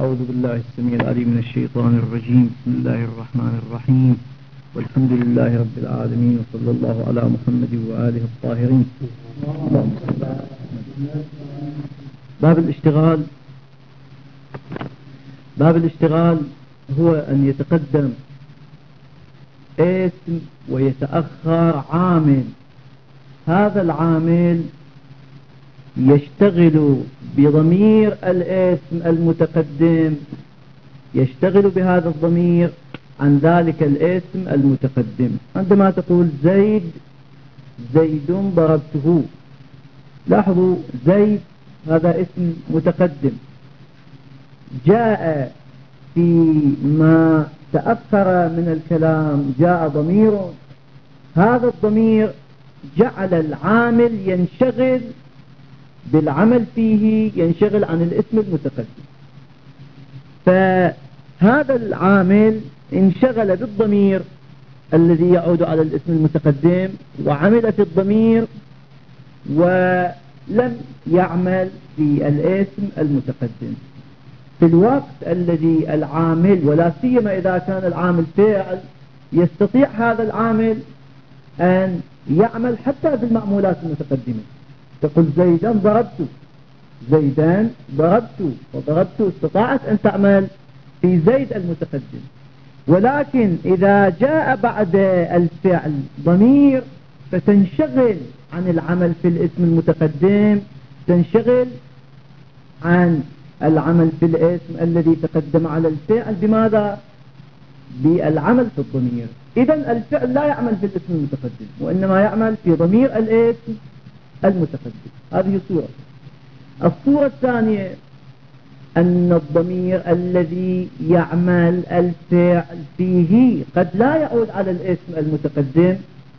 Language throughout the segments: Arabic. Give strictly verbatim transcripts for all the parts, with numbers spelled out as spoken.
أعوذ بالله السميع العليم من الشيطان الرجيم. بسم الله الرحمن الرحيم، والحمد لله رب العالمين، وصلى الله على محمد وآله الطاهرين. باب الاشتغال. باب الاشتغال هو أن يتقدم اسم ويتأخر عامل. هذا العامل يشتغل بضمير الاسم المتقدم، يشتغل بهذا الضمير عن ذلك الاسم المتقدم. عندما تقول زيد زيد ضربته، لاحظوا زيد هذا اسم متقدم، جاء فيما تأخر من الكلام جاء ضمير، هذا الضمير جعل العامل ينشغل بالعمل فيه، ينشغل عن الاسم المتقدم. فهذا العامل انشغل بالضمير الذي يعود على الاسم المتقدم وعمل في الضمير ولم يعمل في الاسم المتقدم. في الوقت الذي العامل، ولا سيما إذا كان العامل فاعل، يستطيع هذا العامل أن يعمل حتى بالمعمولات المتقدمة. تقول زيدا ضربت، زيدا ضربت، وضربت استطاعت أن تعمل في زيد المتقدم. ولكن إذا جاء بعد الفعل ضمير فتنشغل عن العمل في الاسم المتقدم، تنشغل عن العمل في الاسم الذي تقدم على الفعل. بماذا؟ بالعمل في الضمير. إذن الفعل لا يعمل في الاسم المتقدم، وإنما يعمل في ضمير الاسم المتقدم. هذه صورة. الصورة الثانية أن الضمير الذي يعمل الفعل فيه قد لا يعود على الاسم المتقدم،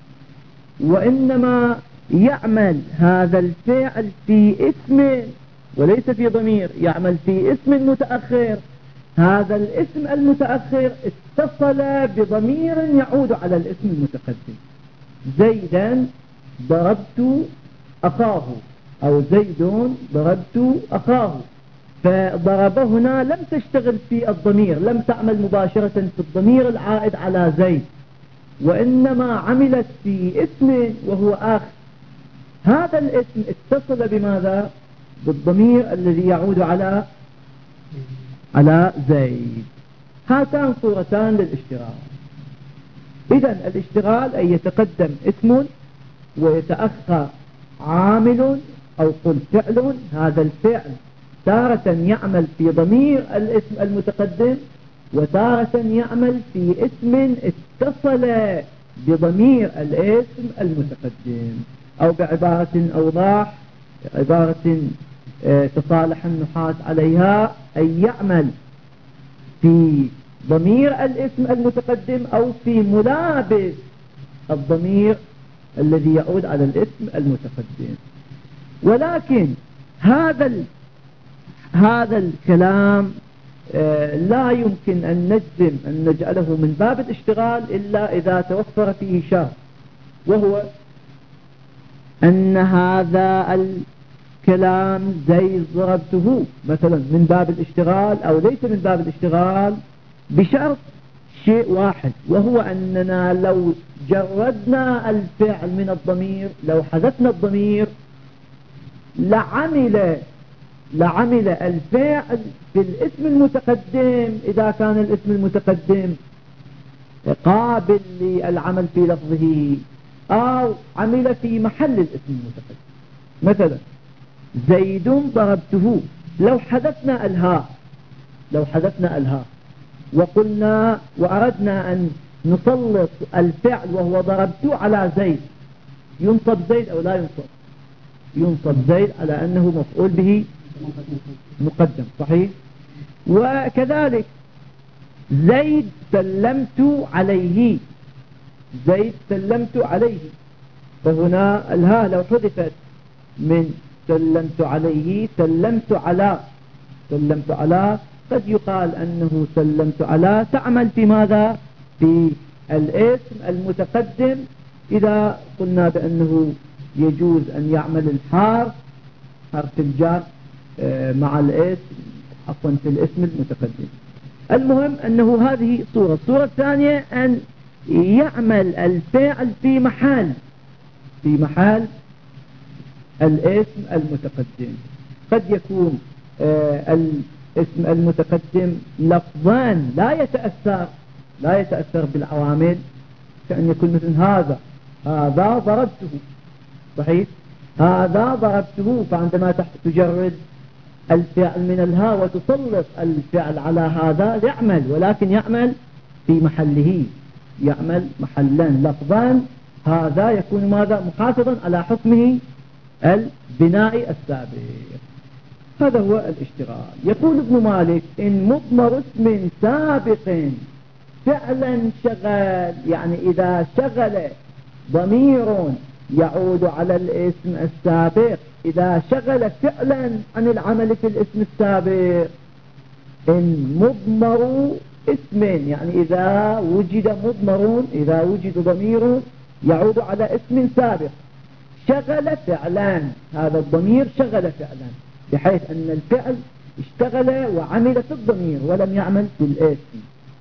وإنما يعمل هذا الفعل في اسم وليس في ضمير، يعمل في اسم متأخر. هذا الاسم المتأخر اتصل بضمير يعود على الاسم المتقدم. زيدا ضربت أخاه، أو زيد ضربت أخاه. فضرب هنا لم تشتغل في الضمير، لم تعمل مباشرة في الضمير العائد على زيد، وإنما عملت في اسم وهو أخ. هذا الاسم اتصل بماذا؟ بالضمير الذي يعود على على زيد. هاتان صورتان للاشتغال. إذن الاشتغال أن يتقدم اسم ويتأخر عامل أو قل فعل. هذا الفعل تارة يعمل في ضمير الاسم المتقدم، وتارة يعمل في اسم اتصل بضمير الاسم المتقدم. أو بعبارة أوضح، عبارة تصالح النحاة عليها، أن يعمل في ضمير الاسم المتقدم أو في ملابس الضمير الذي يعود على الاسم المتقدم. ولكن هذا هذا الكلام لا يمكن أن نجزم أن نجعله من باب الاشتغال إلا إذا توفر فيه شرط، وهو أن هذا الكلام زيد ضربته مثلا من باب الاشتغال أو ليس من باب الاشتغال، بشرط شيء واحد، وهو أننا لو جردنا الفعل من الضمير، لو حذفنا الضمير، لعمل لعمل الفعل في الاسم المتقدم إذا كان الاسم المتقدم قابل للعمل في لفظه، أو عمل في محل الاسم المتقدم. مثلا زيد ضربته، لو حذفنا الهاء لو حذفنا الهاء وقلنا وأردنا أن نسلط الفعل وهو ضربته على زيد، ينصب زيد أو لا ينصب؟ ينصب زيد على أنه مفعول به مقدم، صحيح. وكذلك زيد سلمت عليه، زيد سلمت عليه، فهنا الهاء لو حذفت من سلمت عليه سلمت على سلمت على قد يقال أنه سلمت على تعمل في ماذا؟ في الاسم المتقدم. إذا قلنا بأنه يجوز أن يعمل الحرف حرف الجر مع الاسم عفوا في الاسم المتقدم. المهم أنه هذه صورة. الصورة الثانية أن يعمل الفاعل في محل في محل الاسم المتقدم. قد يكون آه الاسم المتقدم لفظان لا يتأثر لا يتأثر بالعوامل، كأن يكون مثل هذا هذا ضربته، صحيح، هذا ضربته، فعندما تجرد الفعل من الها وتسلط الفعل على هذا يعمل، ولكن يعمل في محله، يعمل محلا لفظان، هذا يكون ماذا؟ محافظا على حكمه البناء السابق. هذا هو الاشتغال. يقول ابن مالك: إن مضمر اسم سابق فعلا شغل، يعني إذا شغل ضمير يعود على الاسم السابق، إذا شغل فعلا عن العمل في الاسم السابق. إن مضمر اسم، يعني إذا وجد مضمر، إذا وجد ضمير يعود على اسم سابق شغل فعلا، هذا الضمير شغل فعلا، بحيث أن الفعل اشتغل وعمل في الضمير ولم يعمل في الاسم.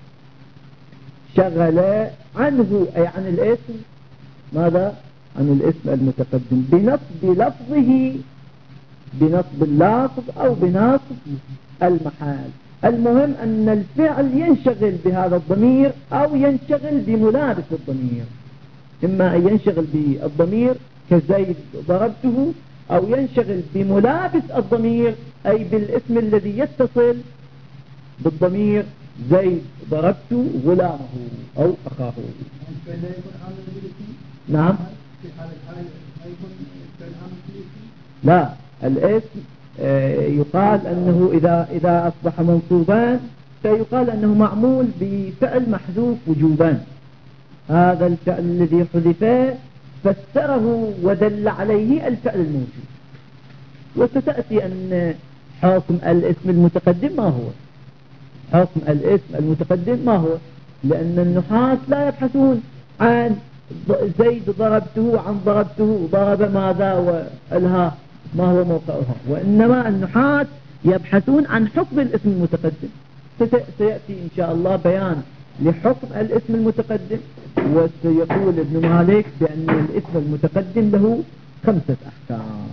شغل عنه أي عن الاسم، ماذا؟ عن الاسم المتقدم، بنصب لفظه، بنصب اللفظ أو بنصب المحال. المهم أن الفعل ينشغل بهذا الضمير أو ينشغل بملابس الضمير، إما أن ينشغل بالضمير كزيد ضربته، أو ينشغل بملابس الضمير أي بالاسم الذي يتصل بالضمير زيد ضربت غلامه أو أخاه. نعم. لا، الاسم يقال أنه إذا إذا أصبح منصوبا فيقال أنه معمول بفعل محذوف وجوبا. هذا الفعل الذي حذف فسره ودل عليه الفعل الموجود. وستأتي أن حكم الاسم المتقدم ما هو؟ حكم الاسم المتقدم ما هو؟ لأن النحاة لا يبحثون عن زيد ضربته عن ضربته ضرب ماذا والها ما هو موقعها، وإنما النحاة يبحثون عن حكم الاسم المتقدم. سيأتي إن شاء الله بيان لحكم الاسم المتقدم، وسيقول ابن مالك بأن الاسم المتقدم له خمسة أحكام.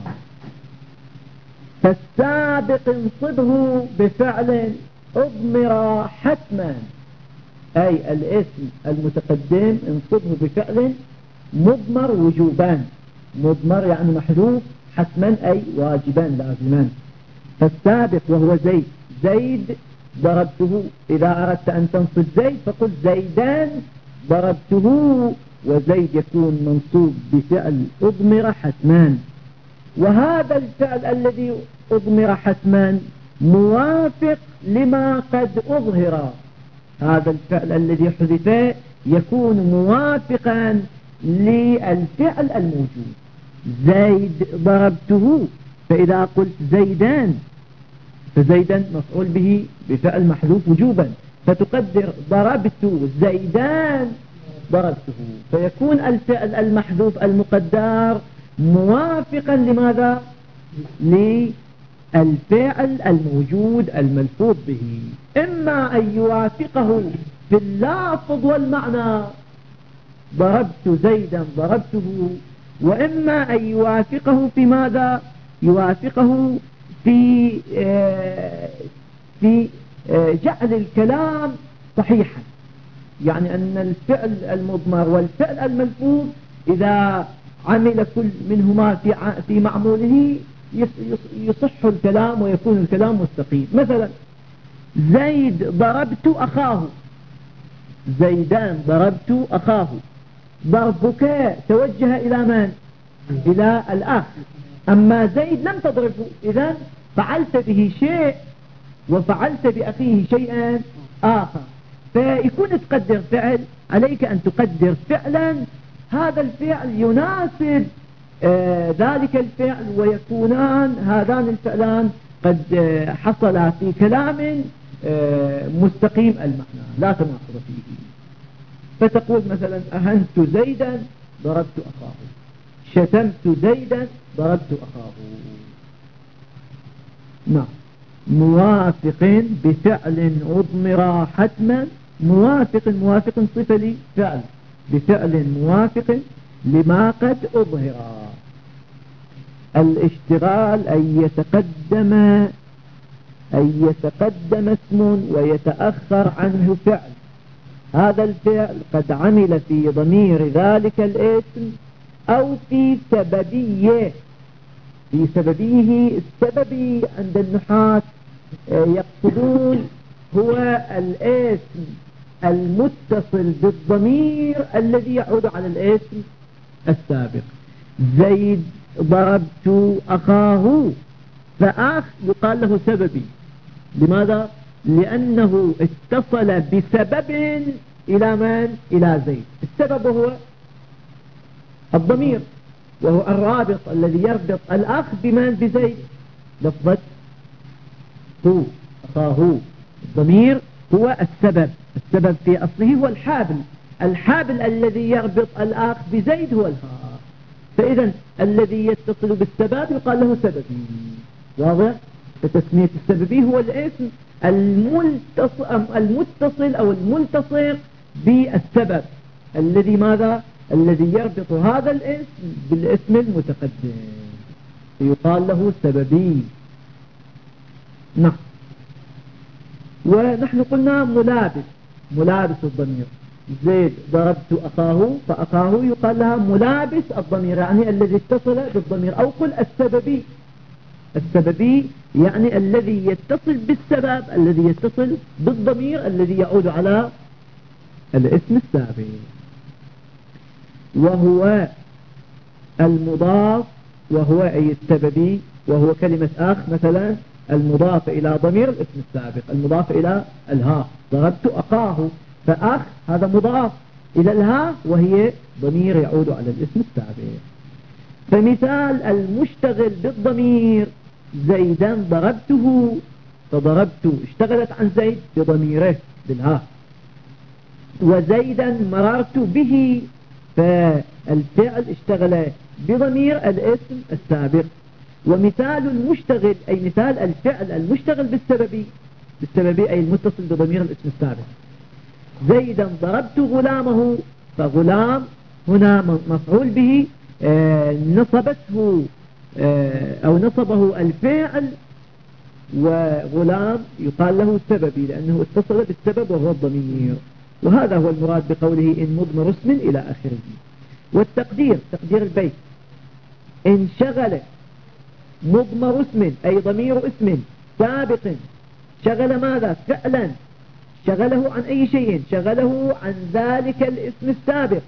فالسابق انصبه بفعل أضمر حتما، أي الاسم المتقدم انصبه بفعل مضمر وجوبان، مضمر يعني محذوف، حتما أي واجبا لازما. فالسابق وهو زيد، زيد ضربته، إذا أردت أن تنصب زيد فقل زيدان ضربته، وزيد يكون منصوب بفعل أضمر حتما. وهذا الفعل الذي أضمر حتما موافق لما قد أظهر، هذا الفعل الذي حذف يكون موافقا للفعل الموجود. زيد ضربته، فإذا قلت زيدان فزيدا مفعول به بفعل محذوف وجوبا، فتقدر ضربت زيدان ضربته، فيكون الفعل المحذوف المقدر موافقا لماذا؟ للفعل الموجود الملفوظ به، إما أن يوافقه في اللفظ والمعنى ضربت زيدا ضربته، وإما أن يوافقه في ماذا؟ يوافقه في في جعل الكلام صحيحا، يعني أن الفعل المضمر والفعل الملفوظ إذا عمل كل منهما في في معموله يصح الكلام ويكون الكلام مستقيم. مثلا زيد ضربت أخاه، زيدان ضربت أخاه، ضربك توجه إلى من؟ إلى الأخ، أما زيد لم تضربه، إذن فعلت به شيء وفعلت بأخيه شيئا آخر، فيكون تقدر فعل، عليك أن تقدر فعلا هذا الفعل يناسب آه ذلك الفعل، ويكونان هذان الفعلان قد آه حصلا في كلام آه مستقيم المعنى لا تناقض فيه. فتقول مثلا أهنت زيدا ضربت أخاه، شتمت زيدا ضربت أخاه. نعم. موافق بفعل أضمر حتما. موافق موافق صفة لفعل بفعل موافق لما قد أظهر. الاشتغال أن يتقدم أن يتقدم اسم ويتأخر عنه فعل. هذا الفعل قد عمل في ضمير ذلك الاسم أو في سببيه. في سببيه السببي عند النحاة يقصدون هو الاسم المتصل بالضمير الذي يعود على الاسم السابق. زيد ضربت أخاه، فأخ يقال له سببي. لماذا؟ لأنه اتصل بسبب إلى من؟ إلى زيد. السبب هو الضمير، وهو الرابط الذي يربط الأخ بمن؟ بزيد. لفظة هو أخاه، الضمير هو السبب. السبب في أصله هو الحابل. الحابل الذي يربط الأخ بزيد هو الهاء. فإذا الذي يتصل بالسبب يقال له سببي. واضح؟ فتسمية السببي هو الاسم المتصل, المتصل أو الملتصق بالسبب الذي ماذا؟ الذي يربط هذا الاسم بالاسم المتقدم، يقال له سببي. نعم. ونحن قلنا ملابس، ملابس الضمير. زيد ضربت أخاه، فأخاه يقال لها ملابس الضمير، يعني الذي اتصل بالضمير. أو قل السببي. السببي يعني الذي يتصل بالسبب، الذي يتصل بالضمير الذي يعود على الاسم السابق. وهو المضاف، وهو أي السببي، وهو كلمة أخ مثلا المضاف إلى ضمير الاسم السابق، المضاف إلى الها. ضربت أخاه، فأخ هذا مضاف إلى الها وهي ضمير يعود على الاسم السابق. فمثال المشتغل بالضمير زيدا ضربته، فضربت اشتغلت عن زيد بضميره بالها. وزيدا مررت به، فالفعل اشتغل بضمير الاسم السابق. ومثال المشتغل أي مثال الفعل المشتغل بالسببي، بالسببي أي المتصل بضمير الاسم السابق. زيدا ضربت غلامه، فغلام هنا مفعول به آه نصبته آه أو نصبه الفعل، وغلام يقال له سببي لأنه اتصل بالسبب وهو الضمير. وهذا هو المراد بقوله إن مضمر اسم إلى آخره. والتقدير، تقدير البيت: انشغل مضمر اسم أي ضمير اسم سابق، شغل ماذا؟ فعلا. شغله عن أي شيء؟ شغله عن ذلك الاسم السابق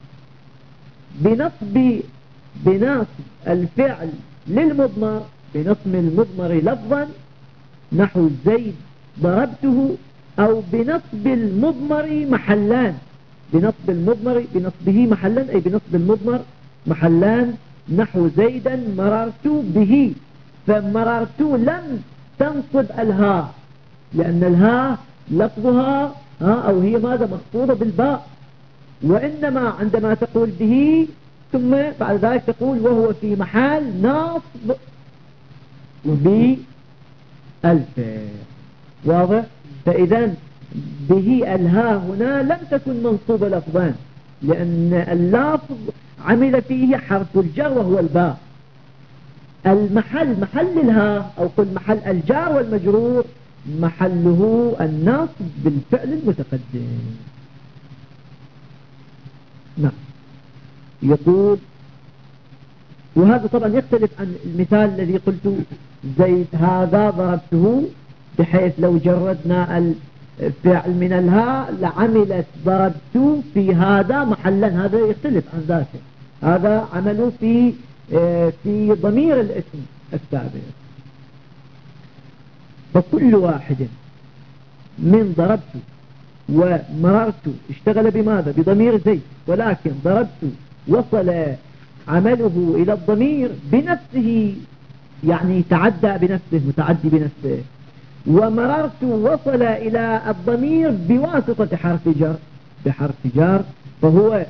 بنصب بنصب الفعل للمضمر، بنصب المضمر لفظا نحو زيد ضربته، أو بنصب المضمر محلان. بنصب المضمر بنصبه محلا أي بنصب المضمر محلان نحو زيدا مررت به. فمررت لم تنصب الها لأن الها لفظها ها أو هي ماذا؟ مخفوضة بالباء. وإنما عندما تقول به ثم بعد ذلك تقول وهو في محل نصب بالفعل. واضح؟ فإذا به الها هنا لم تكن منصوبة لفظا، لأن اللفظ عمل فيه حرف الجر وهو الباء. المحل محل الها أو قل محل الجار والمجرور محله النصب بالفعل المتقدم. نعم. يقول وهذا طبعا يختلف عن المثال الذي قلت زيد هذا ضربته، بحيث لو جردنا الفعل من الها لعملت ضربت في هذا محلا. هذا يختلف عن ذاته، هذا عمله في في ضمير الاسم السابق. فكل واحد من ضربت ومررت اشتغل بماذا؟ بضمير زيد، ولكن ضربت وصل عمله إلى الضمير بنفسه، يعني تعدى بنفسه، متعدي بنفسه. ومررت وصل إلى الضمير بواسطة حرف جر، بحرف جر، فهو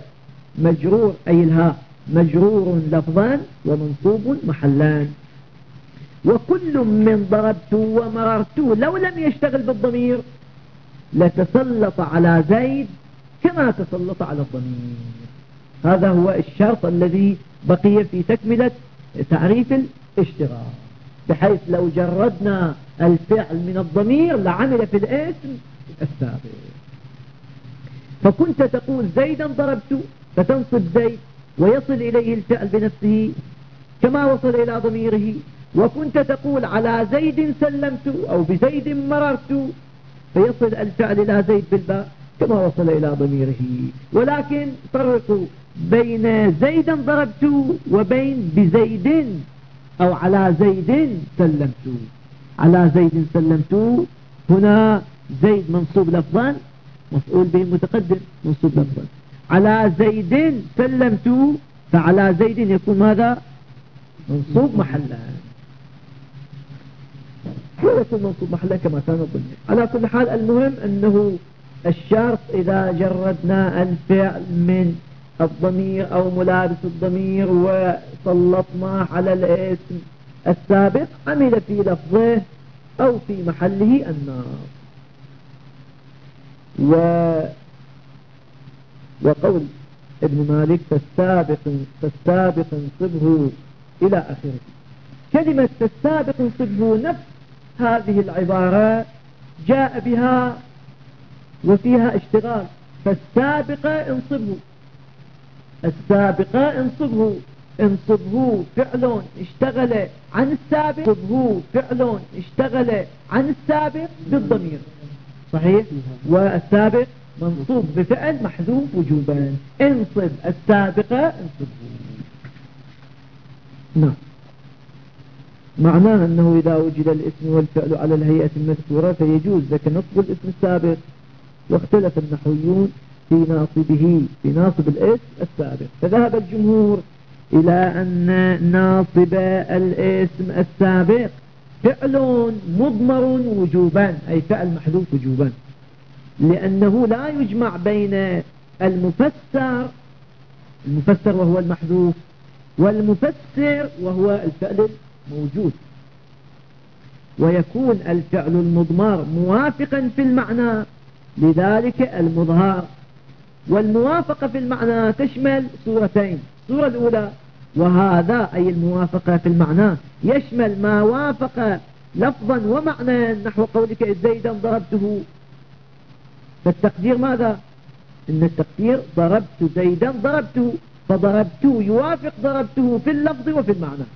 مجرور أي الها مجرور لفظان ومنصوب محلان. وكل من ضربت ومررت لو لم يشتغل بالضمير لتسلط على زيد كما تسلط على الضمير. هذا هو الشرط الذي بقي في تكملة تعريف الاشتغال، بحيث لو جردنا الفعل من الضمير لعمل في الاسم السابق. فكنت تقول زيدا ضربت فتنصب زيد ويصل إليه الفعل بنفسه كما وصل إلى ضميره، وكنت تقول على زيد سلمت أو بزيد مررت فيصل الفعل إلى زيد بالباء كما وصل إلى ضميره. ولكن فرقوا بين زيدا ضربت وبين بزيد أو على زيد سلمت. على زيد سلمت هنا زيد منصوب لفظا مفعول به متقدم منصوب لفظا. على زيد سلمت فعلى زيد يكون ماذا؟ منصوب محلا، ويكون منصوب محلا كما كان الضمير. على كل حال المهم أنه الشرط إذا جردنا الفعل من الضمير أو ملابس الضمير وسلطناه على الاسم السابق عمل في لفظه أو في محله الناصب. و... وقول ابن مالك فالسابق فالسابق انصبه إلى آخره. كلمة فالسابق انصبه نفس هذه العبارة جاء بها وفيها اشتغال. فالسابق انصبه، السابق انصبه، انصبه فعل اشتغل عن السابق، انصبه فعل اشتغل عن السابق بالضمير صحيح، والسابق منصوب بفعل محذوف وجوبا. انصب السابق انصبه. نعم، معناه أنه إذا وجد الاسم والفعل على الهيئة المذكورة فيجوز لك نصب الاسم السابق. واختلف النحويون في ناصبه في ناصب الاسم السابق، فذهب الجمهور إلى أن ناصب الاسم السابق فعل مضمر وجوبا، أي فعل محذوف وجوبا، لأنه لا يجمع بين المفسر المفسر وهو المحذوف والمفسر وهو الفعل الموجود، ويكون الفعل المضمر موافقا في المعنى لذلك المظهر. والموافقة في المعنى تشمل صورتين، الصورة الأولى وهذا أي الموافقة في المعنى يشمل ما وافق لفظا ومعنى، نحو قولك زيدا ضربته، فالتقدير ماذا؟ إن التقدير ضربت زيدا ضربته، فضربته يوافق ضربته في اللفظ وفي المعنى.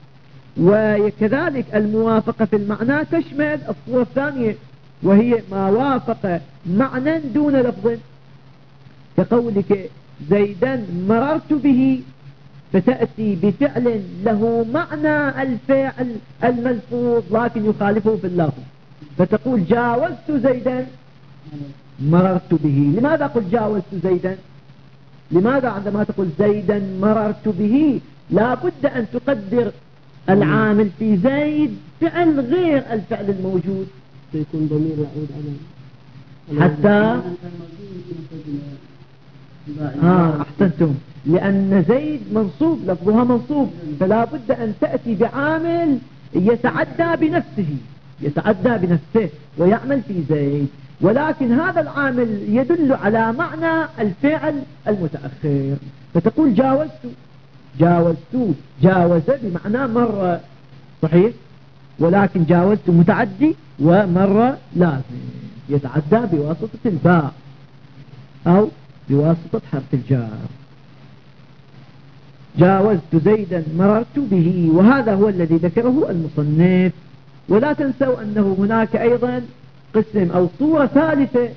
وكذلك الموافقة في المعنى تشمل الصورة الثانية وهي ما وافق معنى دون لفظ، كقولك زيدا مررت به، فتأتي بفعل له معنى الفعل الملفوظ لكن يخالفه في اللفظ، فتقول جاوزت زيدا مررت به. لماذا قلت جاوزت زيدا؟ لماذا عندما تقول زيدا مررت به لا بد أن تقدر العامل في زيد فعل غير الفعل الموجود، سيكون ضمير يعود على حتى آه أحسنتم، لأن زيد منصوب لفظها منصوب، فلا بد أن تأتي بعامل يتعدى بنفسه يتعدى بنفسه ويعمل في زيد، ولكن هذا العامل يدل على معنى الفعل المتأخر، فتقول جاوزت جاوزت جاوز بمعنى مرة صحيح، ولكن جاوزت متعدي ومرة لازم يتعدى بواسطة الباء أو بواسطة حرف الجار. جاوزت زيدا مررت به، وهذا هو الذي ذكره المصنف. ولا تنسوا أنه هناك أيضا قسم أو صورة ثالثة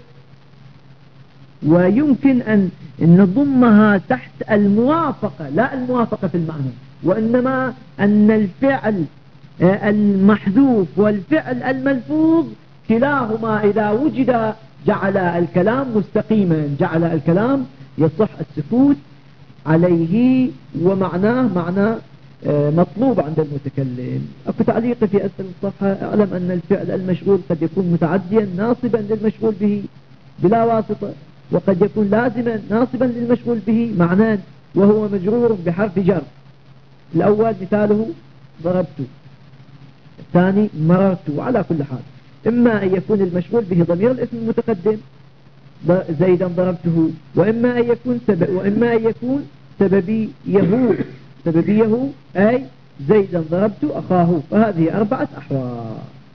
ويمكن أن نضمها تحت الموافقة، لا الموافقة في المعنى، وإنما أن الفعل المحذوف والفعل الملفوظ كلاهما إذا وجد جعل الكلام مستقيما، جعل الكلام يصح السكوت عليه ومعناه معنى مطلوب عند المتكلم. أكو تعليق في أسفل الصفحة: أعلم أن الفعل المشغول قد يكون متعديا ناصبا للمشغول به بلا واسطة، وقد يكون لازما ناصبا للمشغول به معناه وهو مجرور بحرف جر. الأول مثاله ضربت، الثاني مررت. على كل حال إما أن يكون المشغول به ضمير الاسم المتقدم زيدا ضربته، وإما أن يكون سبب وإما أن يكون سببيه سببيه أي زيدا ضربت أخاه. فهذه أربعة أحوال.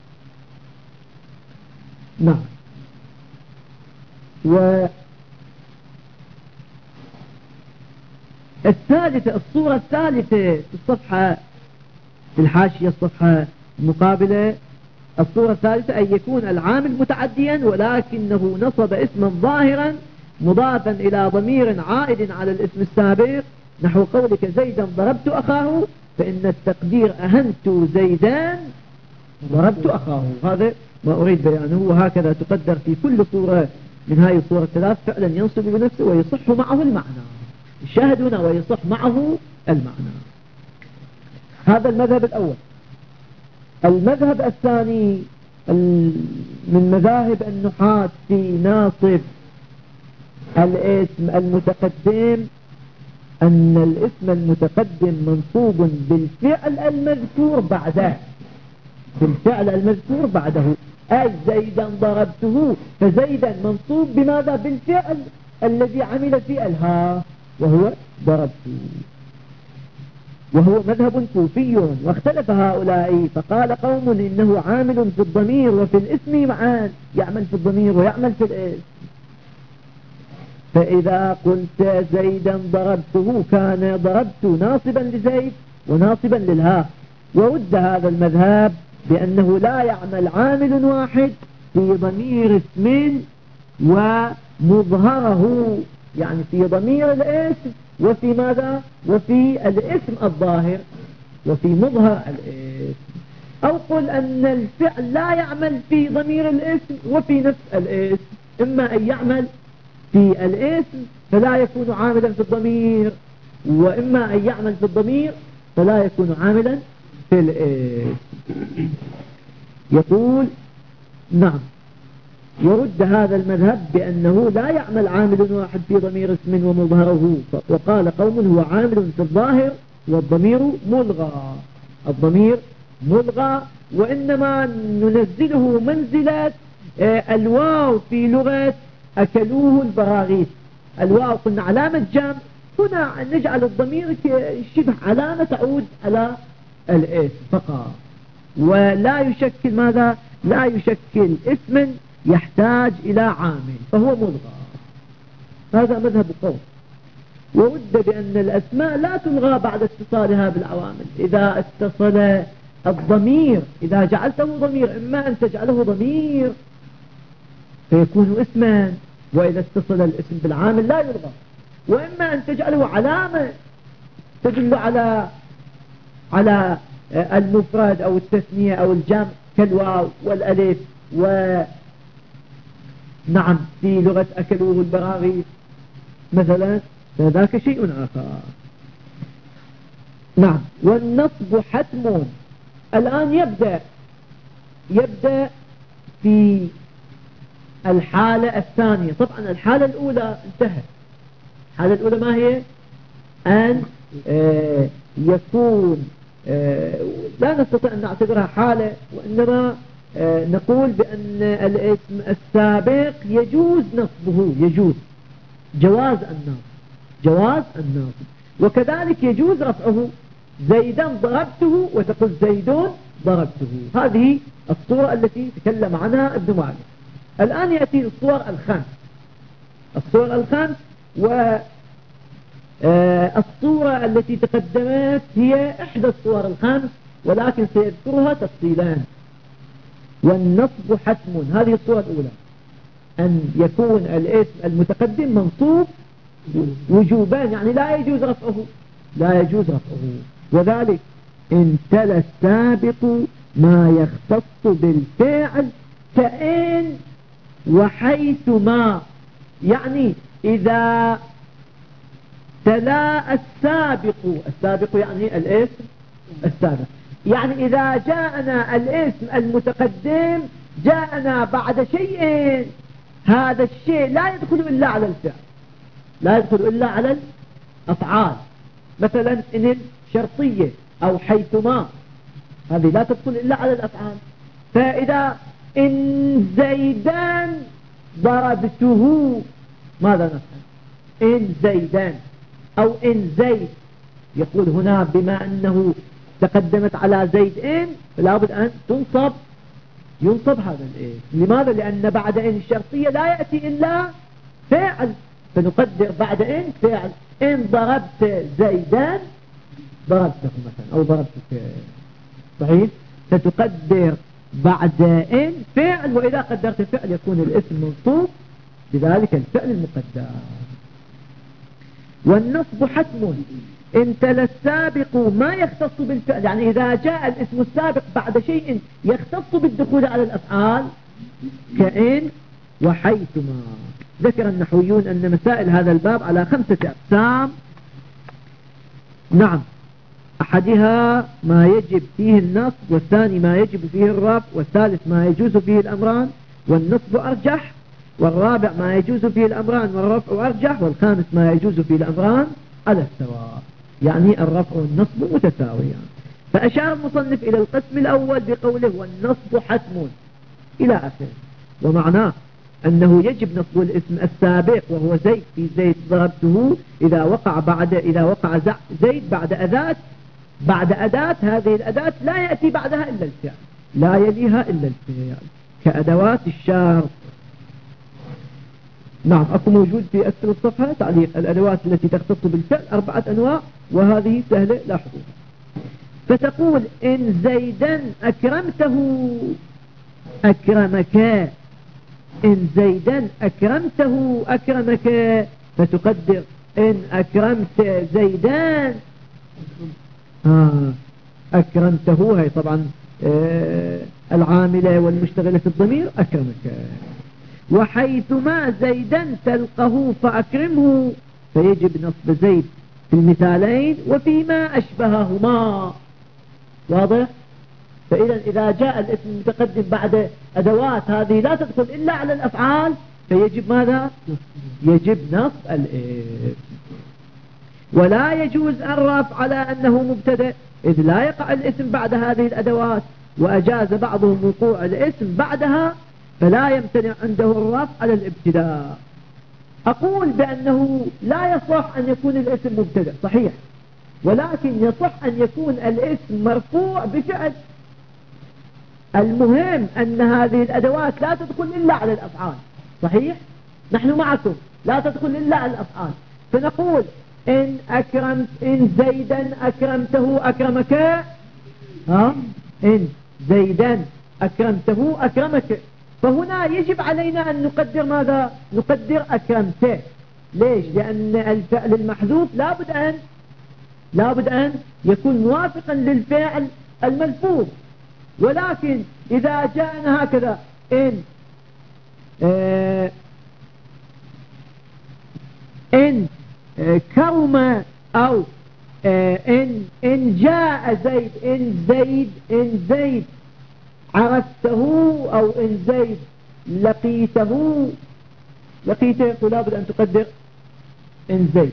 نعم. والثالثة الصورة الثالثة في الصفحة في الحاشية الصفحة المقابلة، الصورة الثالثة أن يكون العامل متعديا ولكنه نصب اسما ظاهرا مضافا إلى ضمير عائد على الاسم السابق، نحو قولك زيدا ضربت أخاه، فإن التقدير أهنت زيدان ضربت أخاه. هذا ما أريد بيانه. وهكذا تقدر في كل صورة من هذه الصورة الثلاث فعلا ينصب بنفسه ويصح معه المعنى. الشاهد هنا ويصح معه المعنى. هذا المذهب الأول. المذهب الثاني من مذاهب النحاة في ناصب الاسم المتقدم أن الاسم المتقدم منصوب بالفعل المذكور بعده، بالفعل المذكور بعده، أي زيدا ضربته، فزيدا منصوب بماذا؟ بالفعل الذي عمل في الها وهو ضربته. وهو مذهب كوفي. واختلف هؤلاء فقال قوم إنه عامل في الضمير وفي الاسم معا، يعمل في الضمير ويعمل في الاسم. فإذا قلت زيدا ضربته كان ضربت ناصبا لزيد وناصبا للها. ورد هذا المذهب بأنه لا يعمل عامل واحد في ضمير اسم ومظهره، يعني في ضمير الاسم وفي ماذا؟ وفي الاسم الظاهر وفي مظهر الاسم. أو قل أن الفعل لا يعمل في ضمير الاسم وفي نفس الاسم، إما أن يعمل في الاسم فلا يكون عاملا في الضمير، وإما أن يعمل في الضمير فلا يكون عاملا في الاسم. يقول نعم. يرد هذا المذهب بأنه لا يعمل عامل واحد في ضمير اسم ومظهره، وقال قوم هو عامل في الظاهر والضمير ملغى. الضمير ملغى، وإنما ننزله منزلة الواو في لغة أكلوه البراغيث. الواو قلنا علامة جمع، هنا نجعل الضمير شبه علامة تعود على الاسم فقط، ولا يشكل ماذا؟ لا يشكل اسما يحتاج إلى عامل، فهو ملغى. هذا مذهب قوم. ورد بأن الأسماء لا تلغى بعد اتصالها بالعوامل. إذا اتصل الضمير، إذا جعلته ضمير، إما أن تجعله ضمير فيكون اسما، وإذا اتصل الاسم بالعامل لا يلغى، وإما أن تجعله علامة تدل على على المفرد أو التثنية أو الجمع كالواو والألف. ونعم في لغة أكلوه البراغيث مثلا، فذاك شيء آخر. نعم. والنصب حتم. الآن يبدأ يبدأ في الحالة الثانية. طبعا الحالة الأولى انتهت. الحالة الأولى ما هي؟ أن آه يكون آه لا نستطيع أن نعتبرها حالة، وإنما آه نقول بأن الاسم السابق يجوز نصبه، يجوز جواز النصب، جواز النصب. وكذلك يجوز رفعه، زيدا ضربته وتقول زيدون ضربته. هذه الصورة التي تكلم عنها ابن مالك. الآن يأتي الصور الخمس، الصور الخمس. والصورة التي تقدمت هي إحدى الصور الخمس، ولكن سيذكرها تفصيلان. والنصب حتم، هذه الصورة الأولى، أن يكون الاسم المتقدم منصوب وجوبان، يعني لا يجوز رفعه، لا يجوز رفعه. وذلك إن تلا السابق ما يختص بالفعل كأن وحيثما. يعني إذا تلا السابق، السابق يعني الاسم السابق، يعني إذا جاءنا الاسم المتقدم جاءنا بعد شيء، هذا الشيء لا يدخل إلا على الفعل، لا يدخل إلا على الأفعال. مثلا إن شرطية أو حيثما، هذه لا تدخل إلا على الأفعال. فإذا إن زيدان ضربته ماذا نفعل؟ إن زيدان أو إن زيد، يقول هنا بما أنه تقدمت على زيد إن فلا بد أن تنصب ينصب هذا الإن. لماذا؟ لأن بعد إن الشرطية لا يأتي إلا فعل، فنقدر بعد إن فعل. إن ضربت زيدان ضربته مثلا أو ضربتك، صحيح؟ ستقدر بعد إن فعل، وإذا قدرت فعل يكون الاسم منصوب بذلك الفعل المقدر. والنصب حتم إن تلا السابق ما يختص بالفعل، يعني إذا جاء الاسم السابق بعد شيء يختص بالدخول على الأفعال كإن وحيثما. ذكر النحويون أن مسائل هذا الباب على خمسة أقسام. نعم، أحدها ما يجب فيه النصب، والثاني ما يجب فيه الرفع، والثالث ما يجوز فيه الأمران والنصب أرجح، والرابع ما يجوز فيه الأمران والرفع أرجح، والخامس ما يجوز فيه الأمران على السواء، يعني الرفع والنصب متساويان. فأشار المصنف إلى القسم الأول بقوله والنصب حتم إلى آخره، ومعناه أنه يجب نصب الاسم السابق وهو زيد في زيد ضربته إذا وقع بعد إذا وقع زيد بعد أداة بعد أداة هذه الأداة لا يأتي بعدها إلا الفعل، لا يليها إلا الفعل كأدوات الشرط. نعم، أكو موجود في أسفل الصفحة تعليق الأدوات التي تختص بالفعل أربعة أنواع، وهذه سهلة لاحظوها. فتقول إن زيدا أكرمته أكرمك، إن زيدا أكرمته أكرمك، فتقدر إن أكرمت زيدان آه أكرمته، هي طبعا آه العاملة والمشتغلة في الضمير أكرمك. وحيثما زيدا تلقه فأكرمه، فيجب نصب زيد في المثالين وفيما أشبههما. واضح؟ فإذا إذا جاء الاسم المتقدم بعد أدوات هذه لا تدخل إلا على الأفعال، فيجب ماذا؟ يجب نصب الاسم. ولا يجوز الرفع على أنه مبتدأ، إذ لا يقع الاسم بعد هذه الأدوات، وأجاز بعضهم وقوع الاسم بعدها، فلا يمتنع عنده الرفع على الابتداء. أقول بأنه لا يصح أن يكون الاسم مبتدأ، صحيح، ولكن يصح أن يكون الاسم مرفوع بفعل. المهم أن هذه الأدوات لا تدخل إلا على الأفعال، صحيح؟ نحن معكم لا تدخل إلا على الأفعال. فنقول إن أكرمت إن زيدا أكرمته أكرمك، ها؟ إن زيدا أكرمته أكرمك، فهنا يجب علينا أن نقدر ماذا؟ نقدر أكرمته. ليش؟ لأن الفعل المحذوف لابد أن لابد أن يكون موافقا للفعل الملفوظ. ولكن إذا جاءنا هكذا إن آه إن آه كرم أو آه إن إن جاء زيد إن زيد إن زيد عرفته أو إن زيد لقيته لقيته فلا بد أن تقدر إن زيد.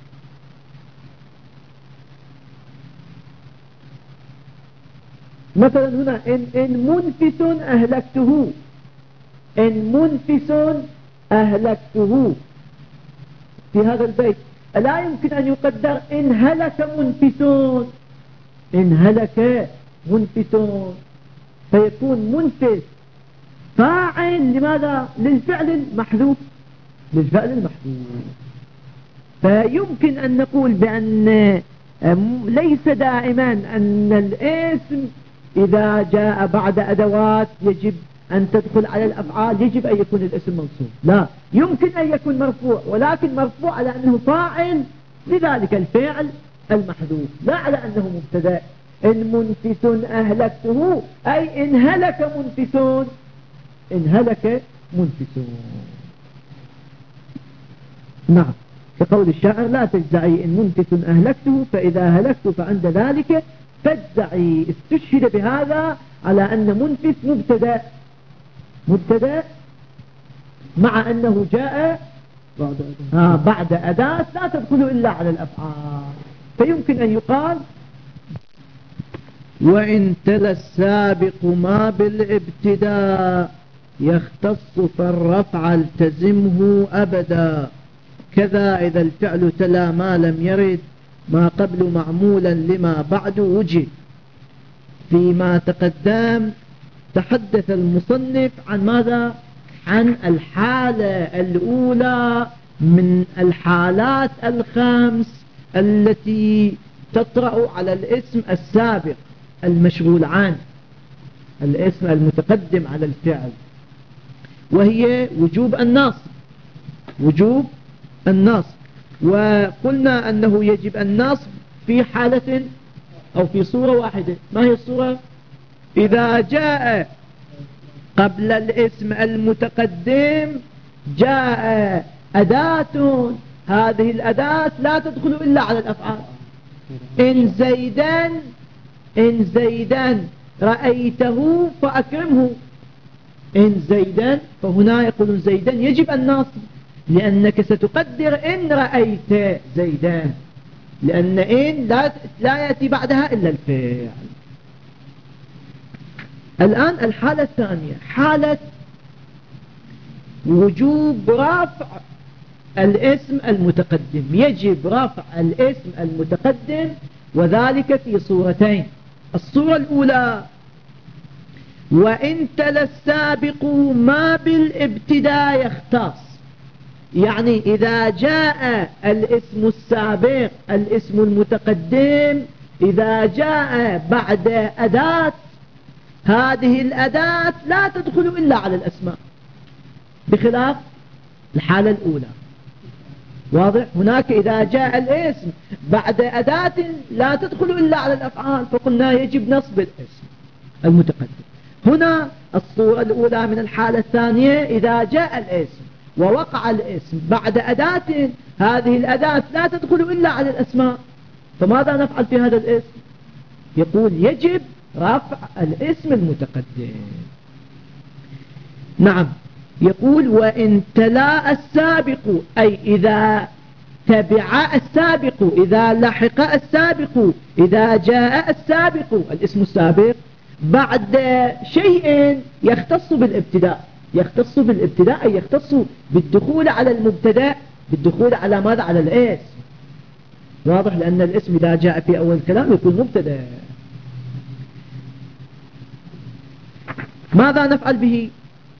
مثلا هنا إن, إن منفس أهلكته، إن منفس أهلكته في هذا البيت لا يمكن أن يقدر إن هلك منفسون، إن هلك منفسون، فيكون منفس فاعل لماذا؟ للفعل المحذوف، للفعل المحذوف. فيمكن أن نقول بأن ليس دائما أن الاسم إذا جاء بعد أدوات يجب أن تدخل على الأفعال يجب أن يكون الاسم منصوب، لا، يمكن أن يكون مرفوع، ولكن مرفوع على أنه فاعل لذلك الفعل المحذوف، لا على أنه مبتدأ. إن منفس أهلكته أي إن هلك منفسون، إن هلك منفسون. نعم، كقول الشاعر لا تجزعي إن منفس أهلكته فإذا هلكت فعند ذلك فاجزعي. استشهد بهذا على أن منفس مبتدأ مبتدأ مع أنه جاء آه بعد أداة لا تدخل إلا على الأفعال، فيمكن أن يقال وإن تلا السابق ما بالابتداء يختص فالرفع التزمه أبدا. كذا إذا الفعل تلا ما لم يرد ما قبل معمولا لما بعد وجد. فيما تقدم تحدث المصنف عن ماذا؟ عن الحالة الأولى من الحالات الخمس التي تطرأ على الاسم السابق المشغول عنه، الاسم المتقدم على الفعل، وهي وجوب النصب. وجوب النصب، وقلنا أنه يجب النصب في حالة أو في صورة واحدة. ما هي الصورة؟ إذا جاء قبل الاسم المتقدم جاء أداة، هذه الأداة لا تدخل إلا على الأفعال. إن زيدا إن زيدا رأيته فأكرمه. إن زيدا، فهنا يقول زيدا يجب النصب، لأنك ستقدر إن رأيت زيدا، لأن إن لا, لا يأتي بعدها إلا الفعل. الآن الحالة الثانية حالة وجوب رفع الاسم المتقدم. يجب رفع الاسم المتقدم، وذلك في صورتين. الصورة الأولى وإن تلا السابق ما بالابتداء يختص، يعني إذا جاء الاسم السابق الاسم المتقدم إذا جاء بعد أداة، هذه الأداة لا تدخل إلا على الأسماء، بخلاف الحالة الأولى. واضح؟ هناك إذا جاء الاسم بعد أداة لا تدخل إلا على الأفعال، فقلنا يجب نصب الاسم المتقدم. هنا الصورة الأولى من الحالة الثانية إذا جاء الاسم ووقع الاسم بعد أداة، هذه الأداة لا تدخل إلا على الأسماء، فماذا نفعل في هذا الاسم؟ يقول يجب رفع الاسم المتقدم. نعم، يقول وإن تلا السابق، أي إذا تبع السابق، إذا لحق السابق، إذا جاء السابق الاسم السابق بعد شيء يختص بالابتداء. يختص بالابتداء أي يختص بالدخول على المبتدأ، بالدخول على ماذا؟ على الاسم. واضح؟ لأن الاسم إذا جاء في أول الكلام يكون مبتدأ. ماذا نفعل به؟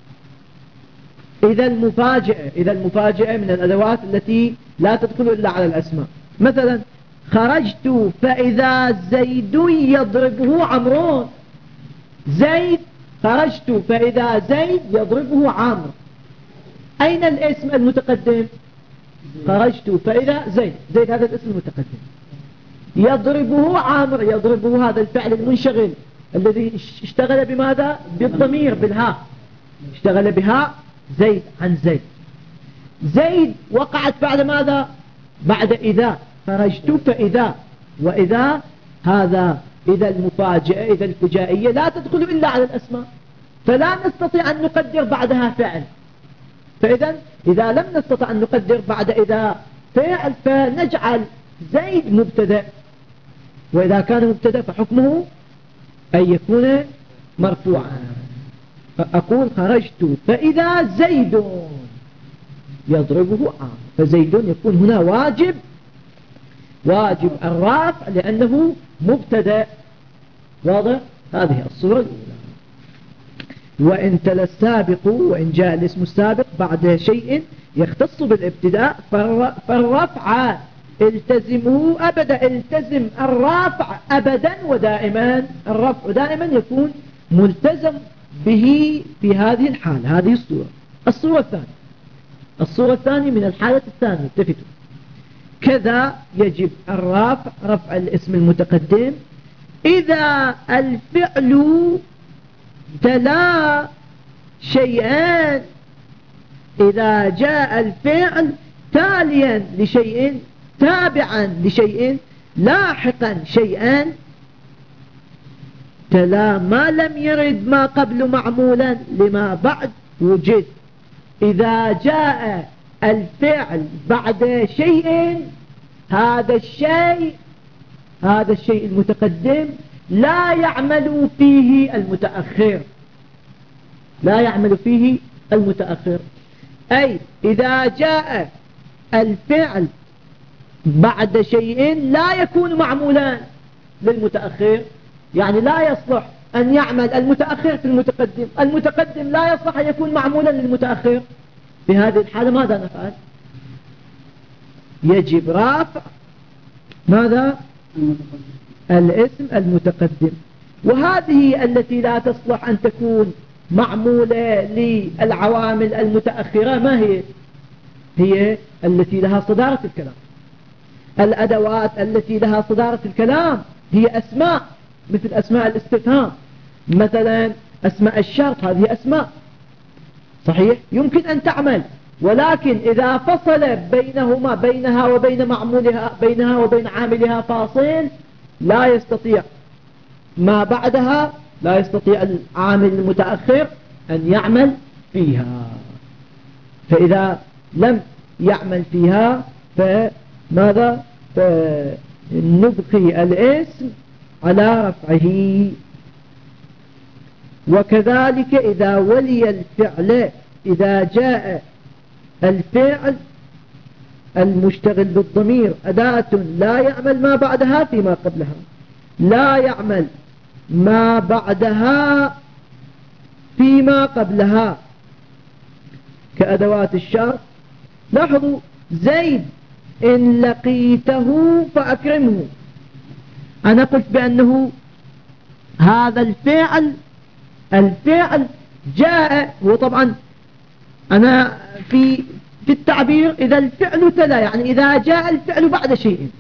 إذا المفاجئة إذا المفاجئة من الأدوات التي لا تدخل إلا على الأسماء. مثلا خرجت فإذا زيد يضربه عمرو. زيد، خرجت فإذا زيد يضربه عمرو. أين الاسم المتقدم؟ خرجت فإذا زيد، زيد هذا الاسم المتقدم. يضربه عمرو، يضربه هذا الفعل المنشغل الذي اشتغل بماذا؟ بالضمير، بالهاء، اشتغل بها زيد عن زيد. زيد وقعت بعد ماذا؟ بعد إذا. خرجت فإذا، وإذا هذا إذا المفاجئة إذا الفجائية لا تدخل إلا على الأسماء، فلا نستطيع أن نقدر بعدها فعل. فإذا إذا لم نستطع أن نقدر بعد إذا فعل فنجعل زيد مبتدأ، وإذا كان مبتدأ فحكمه أن يكون مرفوعا. فأقول خرجت فإذا زيد يضربه عام، فزيد يكون هنا واجب واجب الرفع لأنه مبتدأ. واضح؟ هذه الصورة الأولى. وإن تلا السابق، وإن جاء الاسم السابق بعد شيء يختص بالابتداء فالرفع التزمه أبدا. التزم الرفع أبدا ودائما. الرفع دائما يكون ملتزم به في هذه الحالة. هذه الصورة. الصورة الثانية الصورة الثانية من الحالة الثانية، التفتوا. كذا يجب الرفع، رفع الاسم المتقدم إذا الفعل تلا شيئان. إذا جاء الفعل تاليا لشيء، تابعا لشيء، لاحقا شيئا، تلا ما لم يرد ما قبل معمولا لما بعد وجد. إذا جاء الفعل بعد شيء، هذا الشيء هذا الشيء المتقدم لا يعمل فيه المتأخر، لا يعمل فيه المتأخر، أي إذا جاء الفعل بعد شيء لا يكون معمولا للمتأخر، يعني لا يصلح أن يعمل المتأخر في المتقدم، المتقدم لا يصلح أن يكون معمولا للمتأخر. في هذه الحالة ماذا نفعل؟ يجب رفع ماذا؟ الاسم المتقدم. وهذه التي لا تصلح أن تكون معمولة للعوامل المتأخرة ما هي؟ هي التي لها صدارة الكلام. الأدوات التي لها صدارة الكلام هي أسماء، مثل أسماء الاستفهام، مثلا أسماء الشرط، هذه أسماء صحيح يمكن أن تعمل، ولكن إذا فصل بينهما بينها وبين معمولها بينها وبين عاملها فاصل لا يستطيع ما بعدها، لا يستطيع العامل المتأخر أن يعمل فيها. فإذا لم يعمل فيها فماذا؟ فنبقي الاسم على رفعه. وكذلك إذا ولي الفعل، إذا جاء الفعل المشتغل بالضمير أداة لا يعمل ما بعدها فيما قبلها، لا يعمل ما بعدها فيما قبلها كأدوات الشرط. لاحظوا زيد إن لقيته فأكرمه، أنا قلت بأنه هذا الفعل الفعل جاء، وطبعا أنا في في التعبير إذا الفعل تلا، يعني إذا جاء الفعل بعد شيء،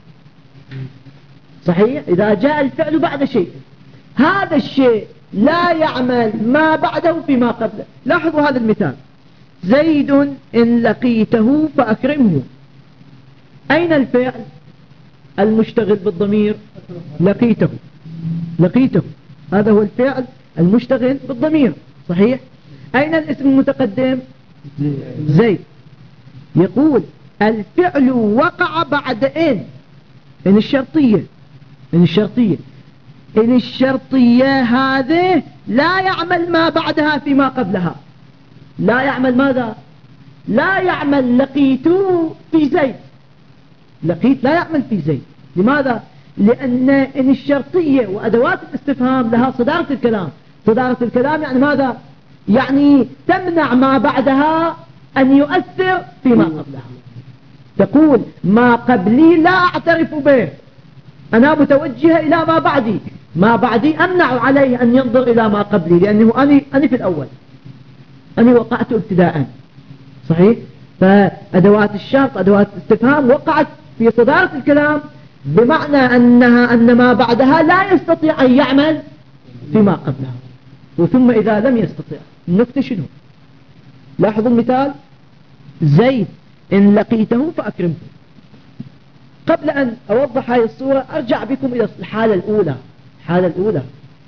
صحيح إذا جاء الفعل بعد شيء، هذا الشيء لا يعمل ما بعده فيما قبله. لاحظوا هذا المثال، زيد إن لقيته فأكرمه، أين الفعل المشتغل بالضمير؟ لقيته، لقيته هذا هو الفعل المشتغل بالضمير صحيح. أين الاسم المتقدم؟ زيد. يقول الفعل وقع بعد إن، إن الشرطية، إن الشرطية إن الشرطية هذه لا يعمل ما بعدها فيما قبلها، لا يعمل ماذا؟ لا يعمل لقيته في زيد، لقيت لا يعمل في زيد. لماذا؟ لأن إن الشرطية وأدوات الاستفهام لها صدارة الكلام، صدارة الكلام يعني ماذا؟ يعني تمنع ما بعدها أن يؤثر فيما قبلها. تقول ما قبلي لا أعترف به، أنا متوجهة إلى ما بعدي، ما بعدي أمنع عليه أن ينظر إلى ما قبلي، لأنه أنا, أنا في الأول، أنا وقعت ابتداء صحيح. فأدوات الشرط أدوات الاستفهام وقعت في صدارة الكلام، بمعنى أنها أن ما بعدها لا يستطيع أن يعمل فيما قبلها. وثم إذا لم يستطيع النكتة شنو؟ لاحظوا المثال، زيد إن لقيته فأكرمه. قبل أن أوضح هذه الصورة أرجع بكم إلى الحالة الأولى. الحالة الأولى